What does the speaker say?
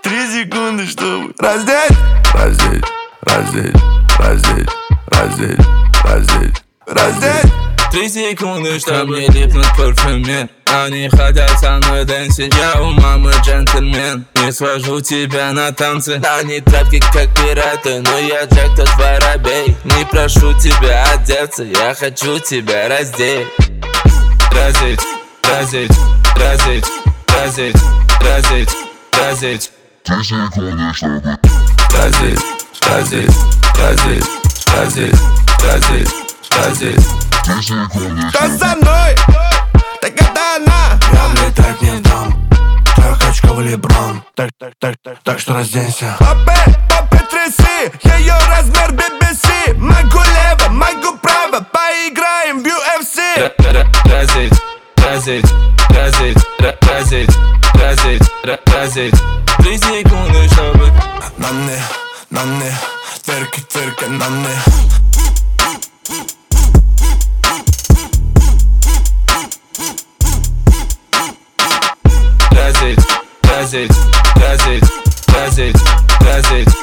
3 секунды, чтобы раздеть, раздеть, раздеть, раздеть, раздеть, раздеть, раздеть. 3 секунды, чтобы не липнуть к парфюме. Они хотят со мной дэнсить, я у мамы джентльмен. Не свожу тебя на танцы, они тряпки как пираты, но я Джек, тот воробей. Не прошу тебя одеться, я хочу тебя раздеть. Раздеть, раздеть, раздеть, раздеть, раздеть, раздеть. 3 секунды, чтобы раздеть, раздеть, раздеть, раздеть, раздеть, раздеть. 3 секунды, Кто со мной? Так это она. Я мне так не дам. Трехочковый леброн. Так что разденься. Попы тряси, ее размер BBC. Могу лево, могу право, поиграем в UFC. Раздеть, раздеть, раздеть, раздеть, раздеть, раздеть. 3 секунды, чтобы На мне, тверки на мне. Раздеть, раздеть, раздеть, раздеть, раздеть.